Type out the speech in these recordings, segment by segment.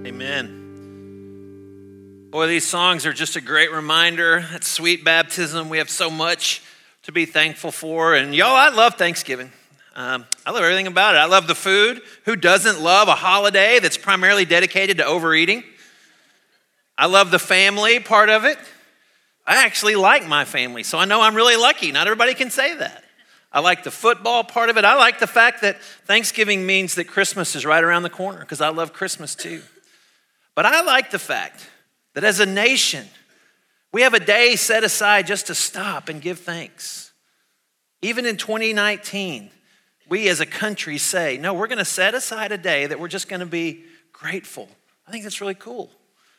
Amen. Boy, these songs are just a great reminder. At Sweet Baptism, we have so much to be thankful for. And y'all, I love Thanksgiving. I love everything about it. I love the food. Who doesn't love a holiday that's primarily dedicated to overeating? I love the family part of it. I actually like my family, so I know I'm really lucky. Not everybody can say that. I like the football part of it. I like the fact that Thanksgiving means that Christmas is right around the corner, because I love Christmas too. But I like the fact that as a nation, we have a day set aside just to stop and give thanks. Even in 2019, we as a country say, no, we're going to set aside a day that we're just going to be grateful. I think that's really cool.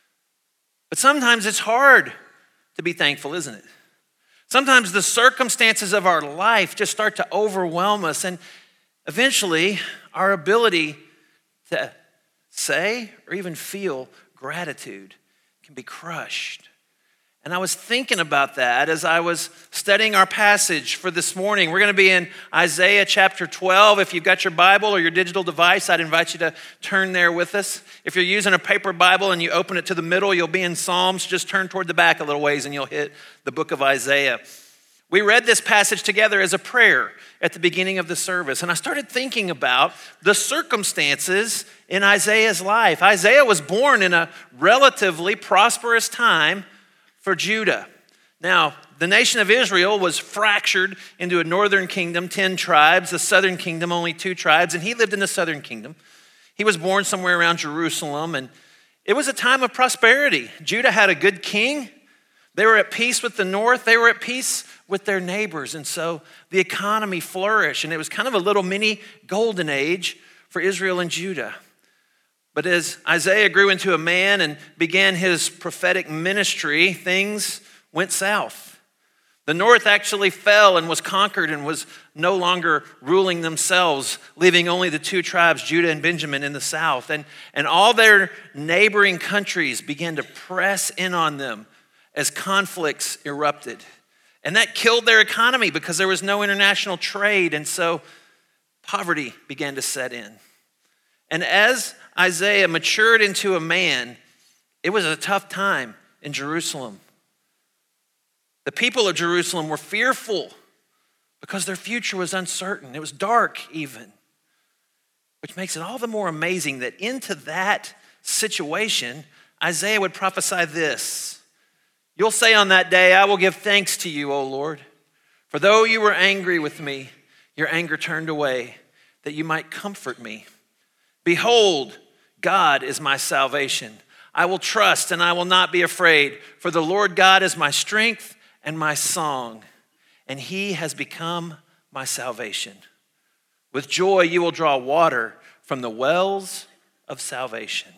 But sometimes it's hard to be thankful, isn't it? Sometimes the circumstances of our life just start to overwhelm us, and eventually our ability to say or even feel gratitude can be crushed. And I was thinking about that as I was studying our passage for this morning. We're going to be in Isaiah chapter 12. If you've got your Bible or your digital device, I'd invite you to turn there with us. If you're using a paper Bible and you open it to the middle, you'll be in Psalms. Just turn toward the back a little ways and you'll hit the book of Isaiah. We read this passage together as a prayer at the beginning of the service. And I started thinking about the circumstances in Isaiah's life. Isaiah was born in a relatively prosperous time for Judah. Now, the nation of Israel was fractured into a northern kingdom, 10 tribes, the southern kingdom, only 2 tribes, and he lived in the southern kingdom. He was born somewhere around Jerusalem, and it was a time of prosperity. Judah had a good king. They were at peace with the north. They were at peace with their neighbors, and so the economy flourished, and it was kind of a little mini golden age for Israel and Judah. But as Isaiah grew into a man and began his prophetic ministry, things went south. The north actually fell and was conquered and was no longer ruling themselves, leaving only the 2 tribes, Judah and Benjamin, in the south. And all their neighboring countries began to press in on them as conflicts erupted. And that killed their economy because there was no international trade, and so poverty began to set in. And as Isaiah matured into a man, it was a tough time in Jerusalem. The people of Jerusalem were fearful because their future was uncertain. It was dark even, which makes it all the more amazing that into that situation, Isaiah would prophesy this: "You'll say on that day, I will give thanks to you, O Lord, for though you were angry with me, your anger turned away, that you might comfort me. Behold, God is my salvation. I will trust and I will not be afraid, for the Lord God is my strength and my song, and he has become my salvation. With joy you will draw water from the wells of salvation."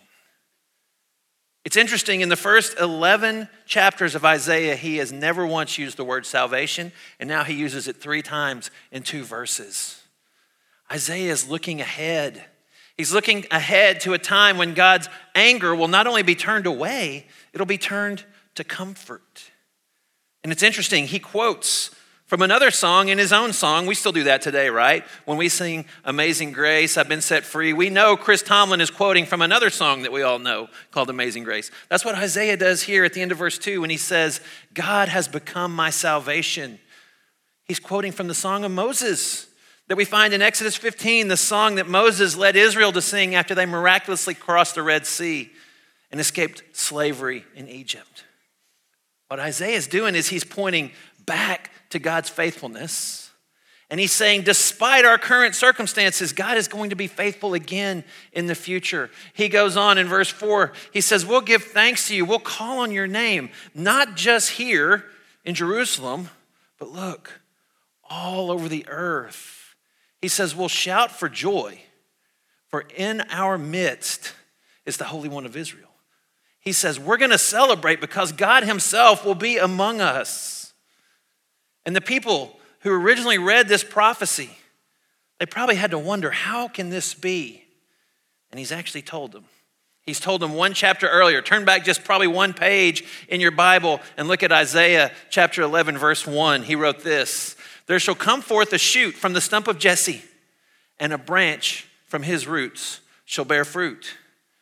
It's interesting, in the first 11 chapters of Isaiah, he has never once used the word salvation, and now he uses it 3 times in 2 verses. Isaiah is looking ahead. He's looking ahead to a time when God's anger will not only be turned away, it'll be turned to comfort. And it's interesting, he quotes from another song in his own song. We still do that today, right? When we sing Amazing Grace, I've been set free, we know Chris Tomlin is quoting from another song that we all know called Amazing Grace. That's what Isaiah does here at the end of verse 2 when he says, God has become my salvation. He's quoting from the song of Moses that we find in Exodus 15, the song that Moses led Israel to sing after they miraculously crossed the Red Sea and escaped slavery in Egypt. What Isaiah is doing is he's pointing back to God's faithfulness, and he's saying, despite our current circumstances, God is going to be faithful again in the future. He goes on in verse 4, he says, we'll give thanks to you, we'll call on your name, not just here in Jerusalem, but look, all over the earth. He says, we'll shout for joy, for in our midst is the Holy One of Israel. He says, we're going to celebrate because God himself will be among us. And the people who originally read this prophecy, they probably had to wonder, how can this be? And he's actually told them. He's told them 1 chapter earlier. Turn back just probably 1 page in your Bible and look at Isaiah chapter 11, verse 1. He wrote this: "There shall come forth a shoot from the stump of Jesse, and a branch from his roots shall bear fruit.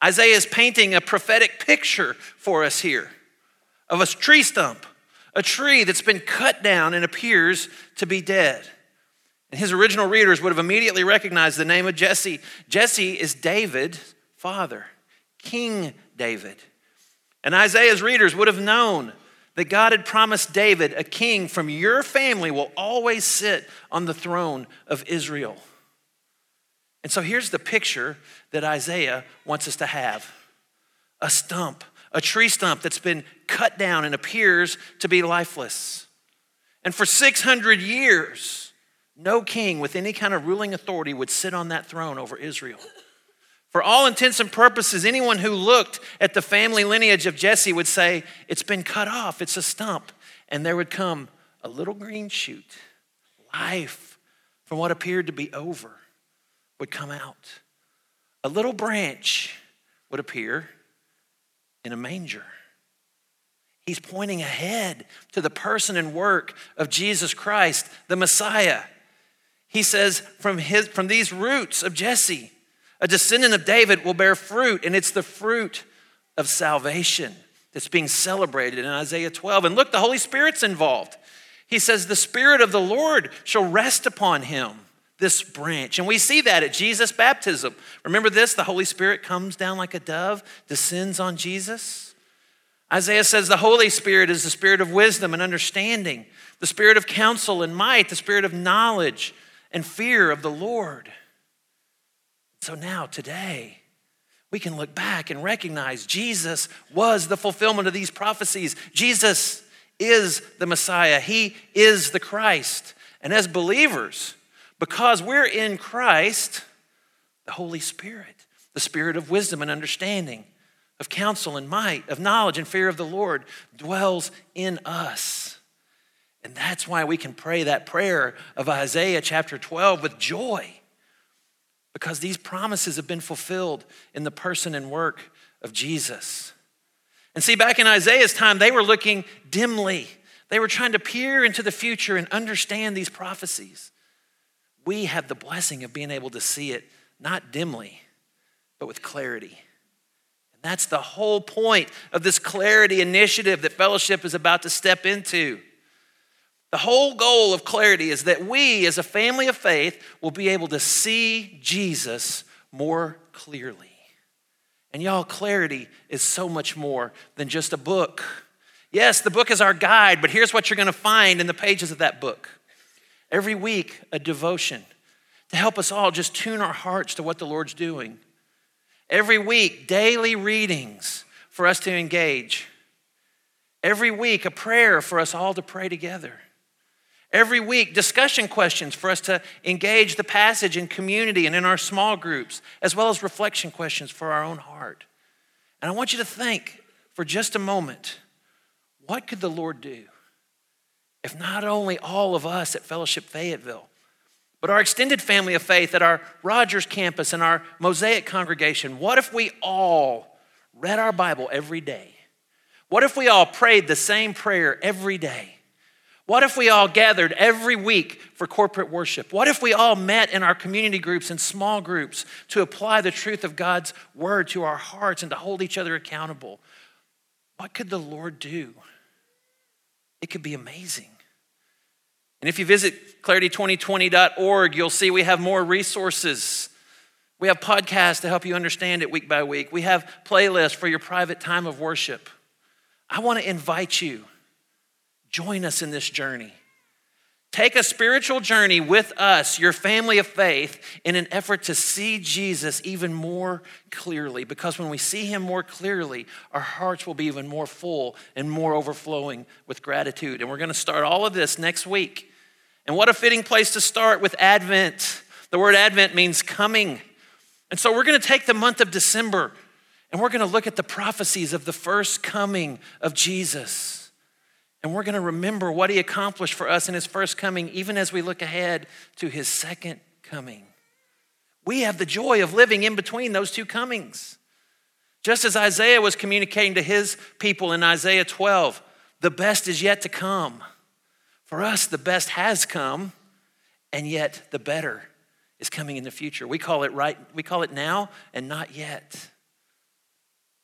Isaiah is painting a prophetic picture for us here of a tree stump, a tree that's been cut down and appears to be dead. And his original readers would have immediately recognized the name of Jesse. Jesse is David's father, King David. And Isaiah's readers would have known that God had promised David, a king from your family will always sit on the throne of Israel. And so here's the picture that Isaiah wants us to have. A stump, a tree stump that's been cut down and appears to be lifeless. And for 600 years, no king with any kind of ruling authority would sit on that throne over Israel. For all intents and purposes, anyone who looked at the family lineage of Jesse would say, it's been cut off, it's a stump. And there would come a little green shoot. Life from what appeared to be over would come out. A little branch would appear in a manger. He's pointing ahead to the person and work of Jesus Christ, the Messiah. He says, from these roots of Jesse, a descendant of David will bear fruit, and it's the fruit of salvation that's being celebrated in Isaiah 12. And look, the Holy Spirit's involved. He says, the Spirit of the Lord shall rest upon him, this branch. And we see that at Jesus' baptism. Remember this, the Holy Spirit comes down like a dove, descends on Jesus. Isaiah says the Holy Spirit is the Spirit of wisdom and understanding, the Spirit of counsel and might, the Spirit of knowledge and fear of the Lord. So now, today, we can look back and recognize Jesus was the fulfillment of these prophecies. Jesus is the Messiah. He is the Christ. And as believers, because we're in Christ, the Holy Spirit, the Spirit of wisdom and understanding, of counsel and might, of knowledge and fear of the Lord, dwells in us. And that's why we can pray that prayer of Isaiah chapter 12 with joy. Because these promises have been fulfilled in the person and work of Jesus. And see, back in Isaiah's time, they were looking dimly. They were trying to peer into the future and understand these prophecies. We have the blessing of being able to see it, not dimly, but with clarity. And that's the whole point of this clarity initiative that Fellowship is about to step into. The whole goal of clarity is that we, as a family of faith, will be able to see Jesus more clearly. And y'all, clarity is so much more than just a book. Yes, the book is our guide, but here's what you're going to find in the pages of that book. Every week, a devotion to help us all just tune our hearts to what the Lord's doing. Every week, daily readings for us to engage. Every week, a prayer for us all to pray together. Every week, discussion questions for us to engage the passage in community and in our small groups, as well as reflection questions for our own heart. And I want you to think for just a moment, what could the Lord do if not only all of us at Fellowship Fayetteville, but our extended family of faith at our Rogers campus and our Mosaic congregation, what if we all read our Bible every day? What if we all prayed the same prayer every day? What if we all gathered every week for corporate worship? What if we all met in our community groups and small groups to apply the truth of God's word to our hearts and to hold each other accountable? What could the Lord do? It could be amazing. And if you visit clarity2020.org, you'll see we have more resources. We have podcasts to help you understand it week by week. We have playlists for your private time of worship. I want to invite you. Join us in this journey. Take a spiritual journey with us, your family of faith, in an effort to see Jesus even more clearly. Because when we see him more clearly, our hearts will be even more full and more overflowing with gratitude. And we're going to start all of this next week. And what a fitting place to start with Advent. The word Advent means coming. And so we're going to take the month of December and we're going to look at the prophecies of the first coming of Jesus. And we're going to remember what he accomplished for us in his first coming, even as we look ahead to his second coming. We have the joy of living in between those two comings. Just as Isaiah was communicating to his people in Isaiah 12, the best is yet to come. For us, the best has come, and yet the better is coming in the future. We call it now and not yet.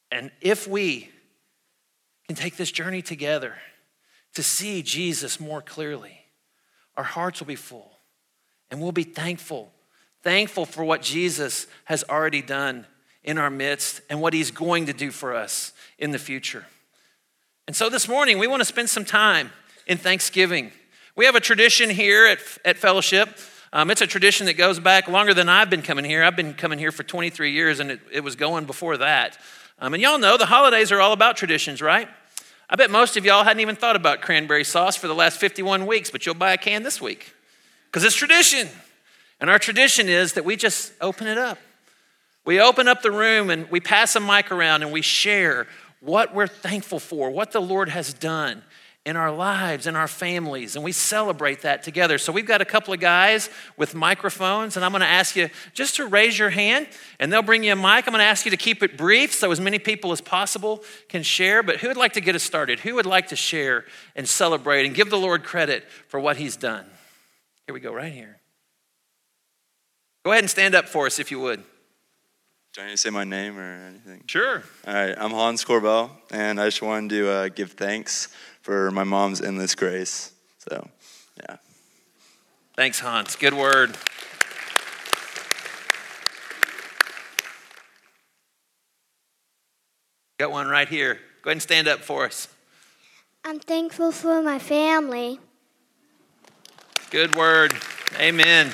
And if we can take this journey together to see Jesus more clearly, our hearts will be full and we'll be thankful for what Jesus has already done in our midst and what he's going to do for us in the future. And so this morning, we want to spend some time in Thanksgiving. We have a tradition here at Fellowship. It's a tradition that goes back longer than I've been coming here. I've been coming here for 23 years, and it was going before that. And y'all know the holidays are all about traditions, right? I bet most of y'all hadn't even thought about cranberry sauce for the last 51 weeks, but you'll buy a can this week because it's tradition. And our tradition is that we just open it up. We open up the room and we pass a mic around and we share what we're thankful for, what the Lord has done in our lives, in our families, and we celebrate that together. So we've got a couple of guys with microphones, and I'm going to ask you just to raise your hand, and they'll bring you a mic. I'm going to ask you to keep it brief so as many people as possible can share, but who would like to get us started? Who would like to share and celebrate and give the Lord credit for what he's done? Here we go, right here. Go ahead and stand up for us if you would. Do I need to say my name or anything? Sure. All right, I'm Hans Corbell, and I just wanted to give thanks for my mom's endless grace. So, yeah. Thanks, Hans. Good word. Got one right here. Go ahead and stand up for us. I'm thankful for my family. Good word. Amen.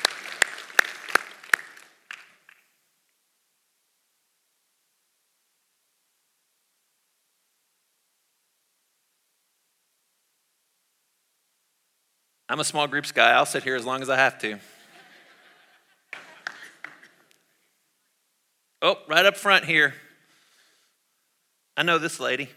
I'm a small groups guy. I'll sit here as long as I have to. Oh, right up front here. I know this lady.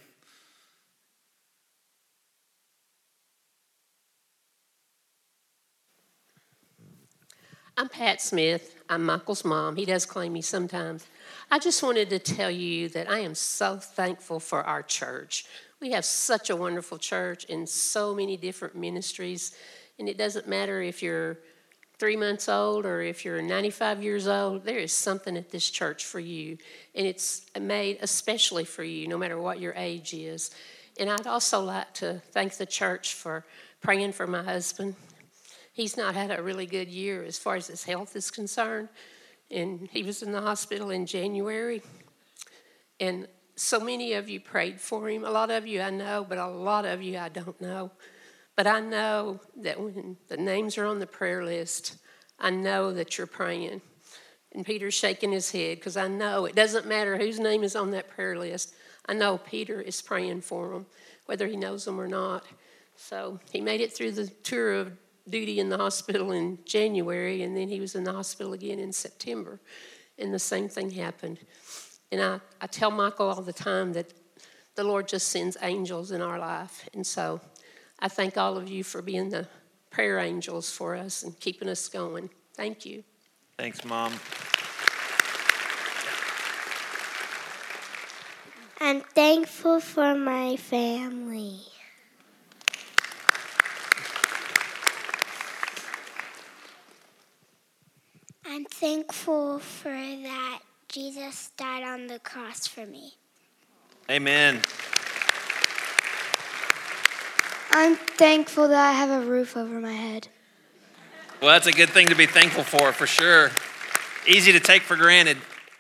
I'm Pat Smith. I'm Michael's mom. He does claim me sometimes. I just wanted to tell you that I am so thankful for our church. We have such a wonderful church and so many different ministries. And it doesn't matter if you're 3 months old or if you're 95 years old, there is something at this church for you. And it's made especially for you, no matter what your age is. And I'd also like to thank the church for praying for my husband. He's not had a really good year as far as his health is concerned. And he was in the hospital in January. And so many of you prayed for him. A lot of you I know, but a lot of you I don't know. But I know that when the names are on the prayer list, I know that you're praying. And Peter's shaking his head because I know it doesn't matter whose name is on that prayer list. I know Peter is praying for them, whether he knows them or not. So he made it through the tour of duty in the hospital in January, and then he was in the hospital again in September. And the same thing happened. And I tell Michael all the time that the Lord just sends angels in our life. And so I thank all of you for being the prayer angels for us and keeping us going. Thank you. Thanks, Mom. I'm thankful for my family. I'm thankful for that Jesus died on the cross for me. Amen. I'm thankful that I have a roof over my head. Well, that's a good thing to be thankful for sure. Easy to take for granted.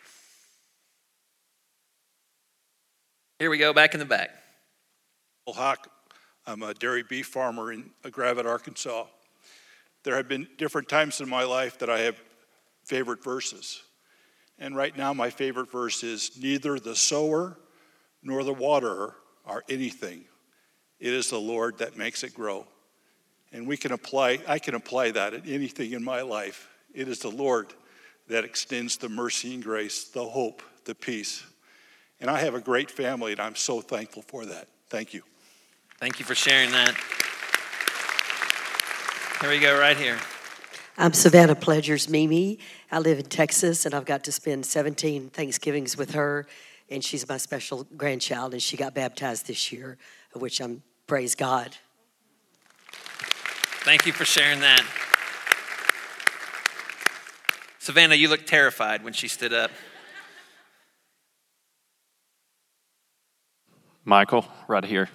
Here we go, back in the back. Well, Hawk, I'm a dairy beef farmer in Gravette, Arkansas. There have been different times in my life that I have favorite verses. And right now my favorite verse is, neither the sower nor the waterer are anything. It is the Lord that makes it grow. And I can apply that at anything in my life. It is the Lord that extends the mercy and grace, the hope, the peace. And I have a great family, and I'm so thankful for that. Thank you. Thank you for sharing that. Here we go, right here. I'm Savannah Pledgers Mimi. I live in Texas, and I've got to spend 17 Thanksgivings with her, and she's my special grandchild, and she got baptized this year, of which I'm praise God. Thank you for sharing that. Savannah, you looked terrified when she stood up. Michael, right here.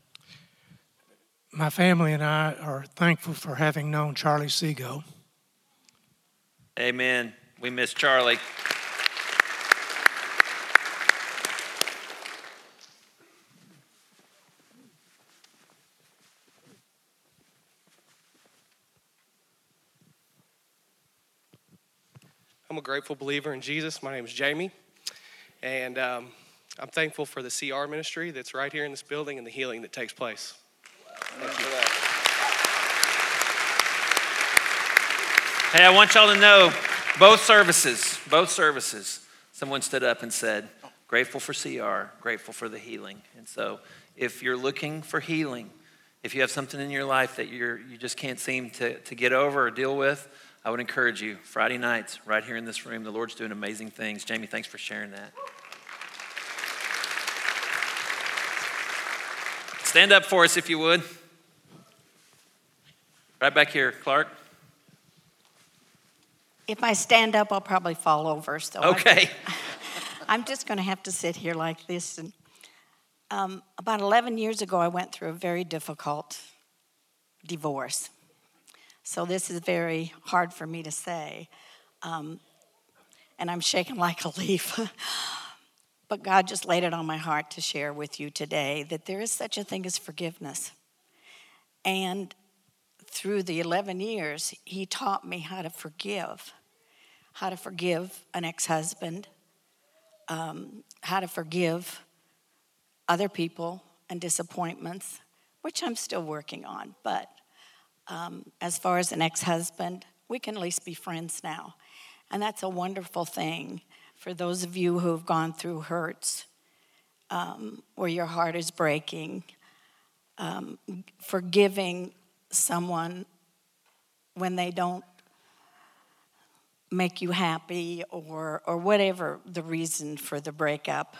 My family and I are thankful for having known Charlie Seago. Amen. We miss Charlie. I'm a grateful believer in Jesus. My name is Jamie, and I'm thankful for the CR ministry that's right here in this building and the healing that takes place. Thank you. Hey, I want y'all to know, both services, someone stood up and said, grateful for CR, grateful for the healing. And so if you're looking for healing, if you have something in your life that you just can't seem to get over or deal with, I would encourage you, Friday nights, right here in this room, the Lord's doing amazing things. Jamie, thanks for sharing that. Stand up for us if you would. Right back here, Clark. If I stand up, I'll probably fall over. So okay. I'm just going to have to sit here like this. And about 11 years ago, I went through a very difficult divorce. So this is very hard for me to say. And I'm shaking like a leaf. But God just laid it on my heart to share with you today that there is such a thing as forgiveness. And through the 11 years, he taught me how to forgive an ex-husband, how to forgive other people and disappointments, which I'm still working on. But as far as an ex-husband, we can at least be friends now. And that's a wonderful thing for those of you who have gone through hurts where your heart is breaking, forgiving someone when they don't make you happy or whatever the reason for the breakup.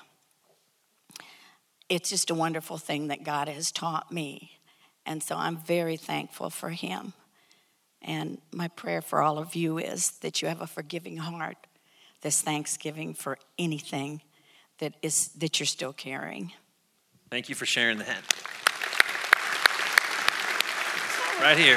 It's just a wonderful thing that God has taught me. And so I'm very thankful for him. And my prayer for all of you is that you have a forgiving heart this Thanksgiving for anything that you're still carrying. Thank you for sharing that. Right here.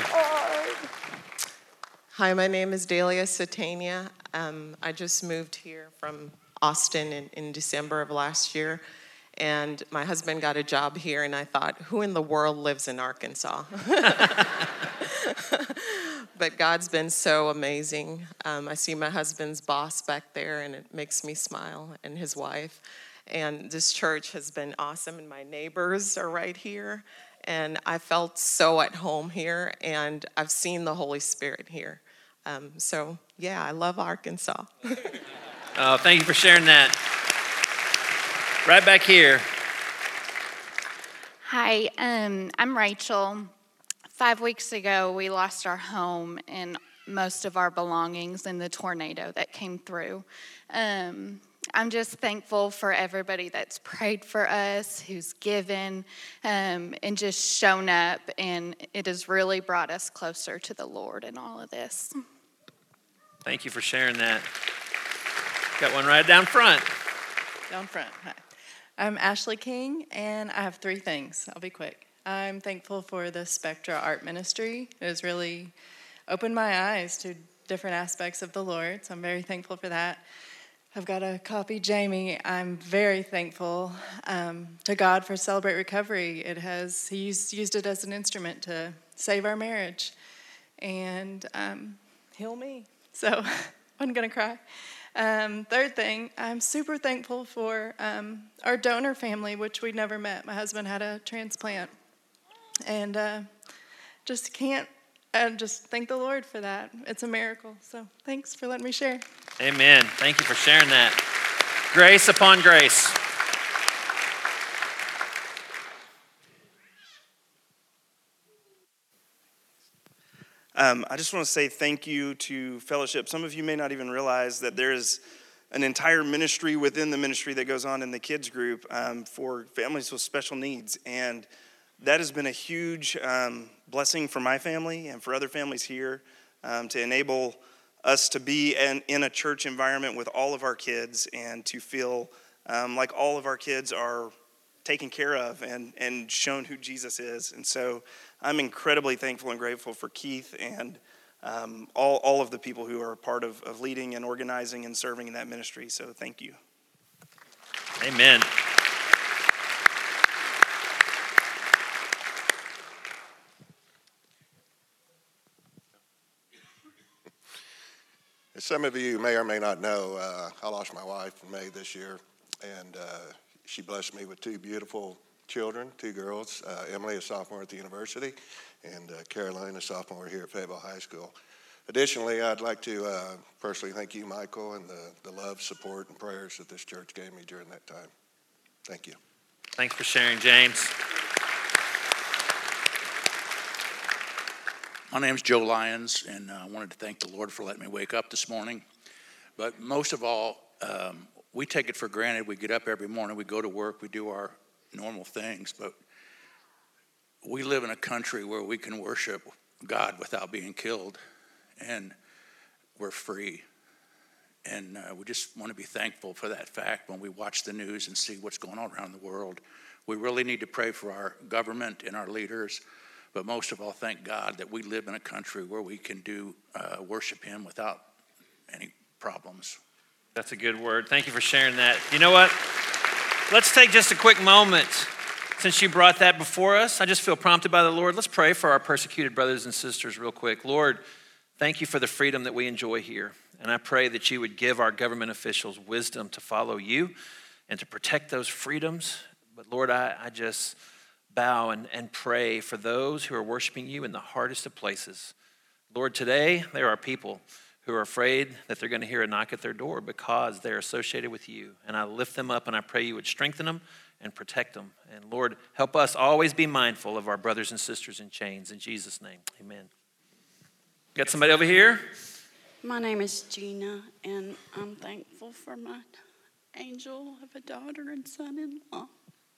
Hi, my name is Delia Satania. I just moved here from Austin in December of last year. And my husband got a job here, and I thought, who in the world lives in Arkansas? But God's been so amazing. I see my husband's boss back there, and it makes me smile, and his wife. And this church has been awesome, and my neighbors are right here. And I felt so at home here, and I've seen the Holy Spirit here. So, yeah, I love Arkansas. Oh, thank you for sharing that. Right back here. Hi, I'm Rachel. 5 weeks ago, we lost our home and most of our belongings in the tornado that came through. I'm just thankful for everybody that's prayed for us, who's given, and just shown up, and it has really brought us closer to the Lord in all of this. Thank you for sharing that. Got one right down front. Down front. Hi. I'm Ashley King, and I have 3 things. I'll be quick. I'm thankful for the Spectra Art Ministry. It has really opened my eyes to different aspects of the Lord, so I'm very thankful for that. I've got to copy Jamie. I'm very thankful to God for Celebrate Recovery. He used it as an instrument to save our marriage and heal me. So I'm going to cry. Third thing, I'm super thankful for our donor family, which we'd never met. My husband had a transplant. And just thank the Lord for that. It's a miracle. So thanks for letting me share. Amen. Thank you for sharing that. Grace upon grace. I just want to say thank you to Fellowship. Some of you may not even realize that there is an entire ministry within the ministry that goes on in the kids group for families with special needs. And that has been a huge blessing for my family and for other families here to enable us to be in a church environment with all of our kids and to feel like all of our kids are taken care of and shown who Jesus is. And so I'm incredibly thankful and grateful for Keith and all of the people who are a part of leading and organizing and serving in that ministry. So thank you. Amen. As some of you may or may not know, I lost my wife in May this year, and she blessed me with two beautiful children, two girls. Emily, a sophomore at the university, and Caroline, a sophomore here at Fayetteville High School. Additionally, I'd like to personally thank you, Michael, and the love, support, and prayers that this church gave me during that time. Thank you. Thanks for sharing, James. My name's Joe Lyons, and I wanted to thank the Lord for letting me wake up this morning. But most of all, we take it for granted. We get up every morning, we go to work, we do our normal things, but we live in a country where we can worship God without being killed, and we're free. And we just want to be thankful for that fact when we watch the news and see what's going on around the world. We really need to pray for our government and our leaders, but most of all, thank God that we live in a country where we can worship Him without any problems. That's a good word. Thank you for sharing that. You know what? Let's take just a quick moment. Since you brought that before us, I just feel prompted by the Lord. Let's pray for our persecuted brothers and sisters real quick. Lord, thank you for the freedom that we enjoy here. And I pray that you would give our government officials wisdom to follow you and to protect those freedoms. But Lord, I just bow and pray for those who are worshiping you in the hardest of places. Lord, today there are people who are afraid that they're going to hear a knock at their door because they're associated with you. And I lift them up and I pray you would strengthen them and protect them. And Lord, help us always be mindful of our brothers and sisters in chains. In Jesus' name, amen. Got somebody over here? My name is Gina, and I'm thankful for my angel of a daughter and son-in-law.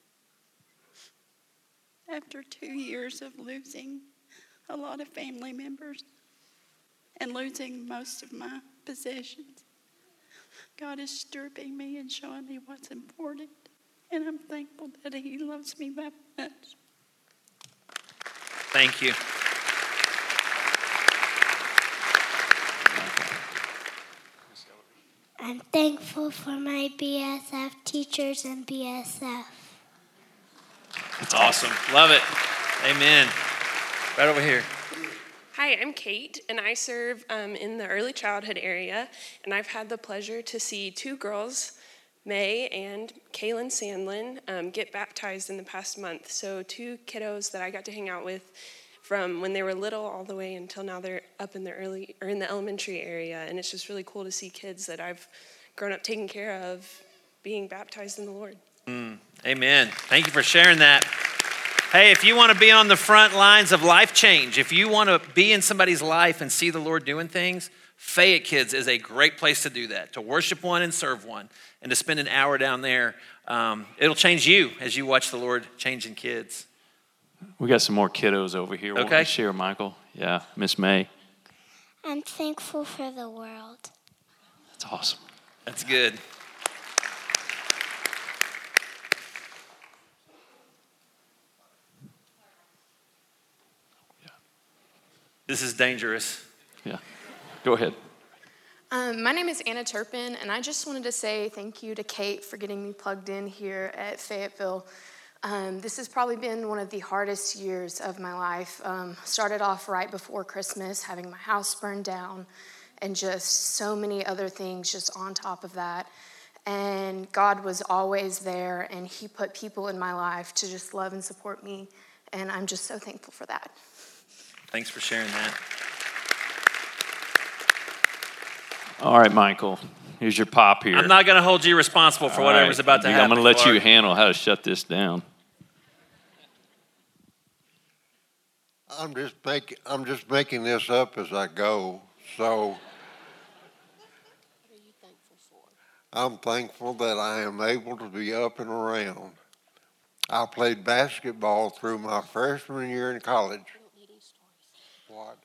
After 2 years of losing a lot of family members and losing most of my possessions, God is stripping me and showing me what's important. And I'm thankful that He loves me that much. Thank you. I'm thankful for my BSF teachers and BSF. That's awesome. Love it. Amen. Right over here. Hi, I'm Kate, and I serve in the early childhood area, and I've had the pleasure to see two girls, May and Kaylin Sandlin, get baptized in the past month. So two kiddos that I got to hang out with from when they were little all the way until now they're up in the in the elementary area, and it's just really cool to see kids that I've grown up taking care of being baptized in the Lord. Amen. Thank you for sharing that. Hey, if you want to be on the front lines of life change, if you want to be in somebody's life and see the Lord doing things, Fayette Kids is a great place to do that, to worship one and serve one, and to spend an hour down there. It'll change you as you watch the Lord changing kids. We got some more kiddos over here. Okay. Want to share, Michael? Yeah, Miss May. I'm thankful for the world. That's awesome. That's good. This is dangerous. Yeah. Go ahead. My name is Anna Turpin, and I just wanted to say thank you to Kate for getting me plugged in here at Fayetteville. This has probably been one of the hardest years of my life. Started off right before Christmas, having my house burned down, and just so many other things just on top of that. And God was always there, and He put people in my life to just love and support me, and I'm just so thankful for that. Thanks for sharing that. All right, Michael. Here's your pop here. I'm not going to hold you responsible for whatever's about to happen. I'm going to let Clark. you handle how to shut this down. I'm just making this up as I go. So I'm thankful that I am able to be up and around. I played basketball through my freshman year in college. What?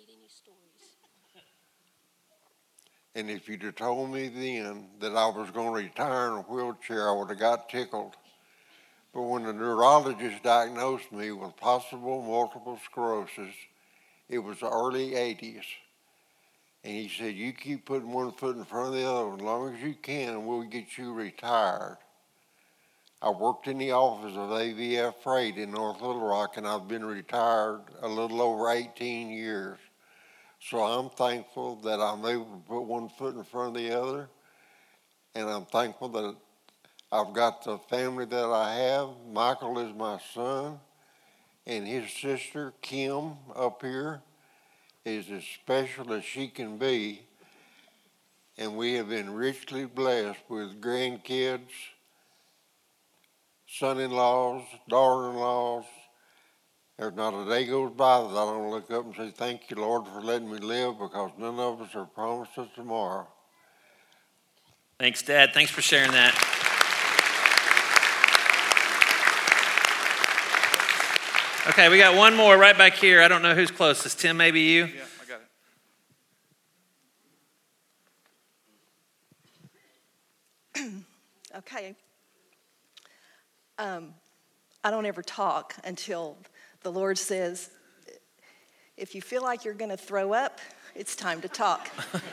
And if you'd have told me then that I was going to retire in a wheelchair, I would have got tickled. But when the neurologist diagnosed me with possible multiple sclerosis, it was the early 80s. And he said, you keep putting one foot in front of the other as long as you can, and we'll get you retired. I worked in the office of AVF Freight in North Little Rock, and I've been retired a little over 18 years. So I'm thankful that I'm able to put one foot in front of the other, and I'm thankful that I've got the family that I have. Michael is my son, and his sister, Kim, up here, is as special as she can be, and we have been richly blessed with grandkids, son-in-laws, daughter-in-laws. There's not a day goes by that I don't look up and say, thank you, Lord, for letting me live, because none of us are promised us tomorrow. Thanks, Dad. Thanks for sharing that. Okay, we got one more right back here. I don't know who's closest. Tim, maybe you? Yeah, I got it. Okay. I don't ever talk until the Lord says, if you feel like you're going to throw up, it's time to talk.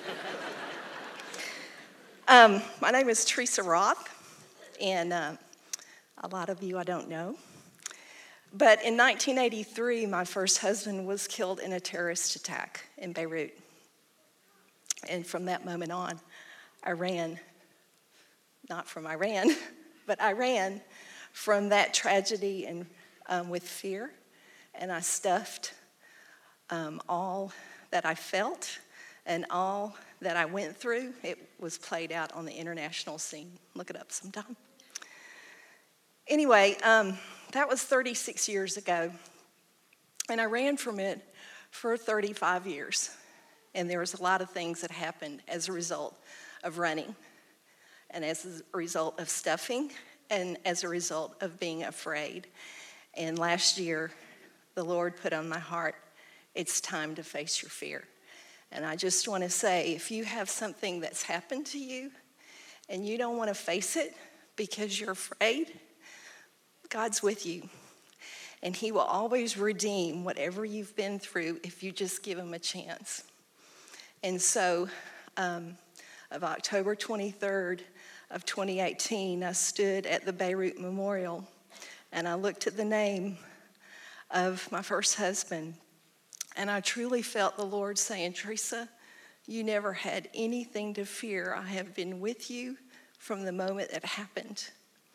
My name is Teresa Roth, and a lot of you I don't know. But in 1983, my first husband was killed in a terrorist attack in Beirut. And from that moment on, I ran, not from Iran, but I ran from that tragedy and with fear, and I stuffed all that I felt and all that I went through. It was played out on the international scene. Look it up sometime. Anyway, that was 36 years ago, and I ran from it for 35 years, and there was a lot of things that happened as a result of running, and as a result of stuffing, and as a result of being afraid. And last year, the Lord put on my heart, it's time to face your fear. And I just want to say, if you have something that's happened to you and you don't want to face it because you're afraid, God's with you. And he will always redeem whatever you've been through if you just give him a chance. And so, of October 23rd of 2018, I stood at the Beirut Memorial and I looked at the name of my first husband, and I truly felt the Lord saying, Teresa, you never had anything to fear. I have been with you from the moment it happened.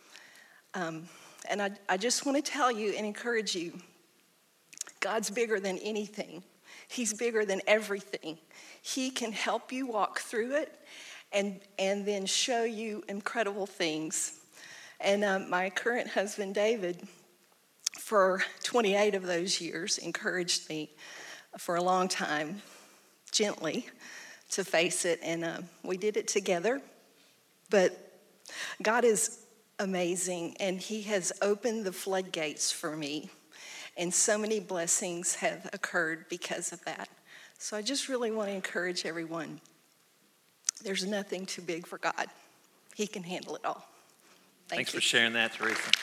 And I just want to tell you and encourage you, God's bigger than anything. He's bigger than everything. He can help you walk through it and then show you incredible things. And my current husband, David, for 28 of those years, encouraged me for a long time, gently, to face it. And we did it together. But God is amazing, and he has opened the floodgates for me. And so many blessings have occurred because of that. So I just really want to encourage everyone. There's nothing too big for God. He can handle it all. Thanks for sharing that, Teresa.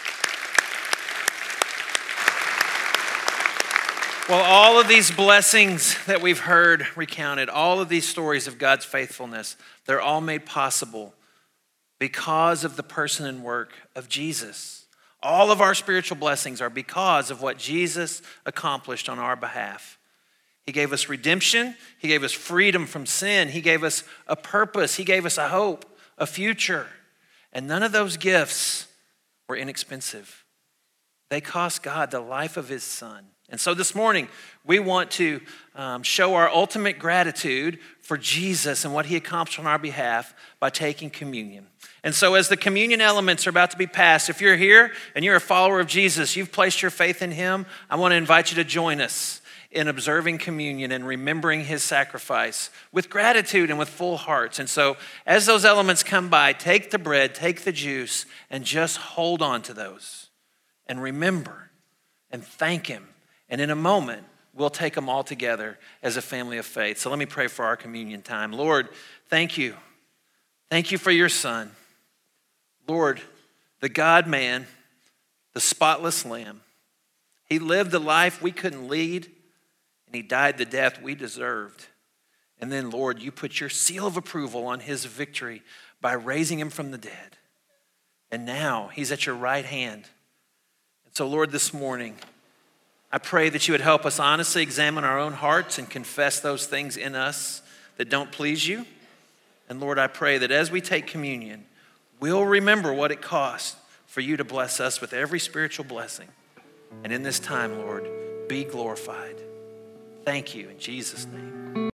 Well, all of these blessings that we've heard recounted, all of these stories of God's faithfulness, they're all made possible because of the person and work of Jesus. All of our spiritual blessings are because of what Jesus accomplished on our behalf. He gave us redemption. He gave us freedom from sin. He gave us a purpose. He gave us a hope, a future. And none of those gifts were inexpensive. They cost God the life of his son. And so this morning, we want to show our ultimate gratitude for Jesus and what he accomplished on our behalf by taking communion. And so as the communion elements are about to be passed, if you're here and you're a follower of Jesus, you've placed your faith in him, I want to invite you to join us in observing communion and remembering his sacrifice with gratitude and with full hearts. And so as those elements come by, take the bread, take the juice, and just hold on to those and remember and thank him. And in a moment, we'll take them all together as a family of faith. So let me pray for our communion time. Lord, thank you. Thank you for your son. Lord, the God-man the spotless Lamb. He lived the life we couldn't lead, and he died the death we deserved. And then, Lord, you put your seal of approval on his victory by raising him from the dead. And now he's at your right hand. And so, Lord, this morning, I pray that you would help us honestly examine our own hearts and confess those things in us that don't please you. And Lord, I pray that as we take communion, we'll remember what it cost for you to bless us with every spiritual blessing. And in this time, Lord, be glorified. Thank you in Jesus' name.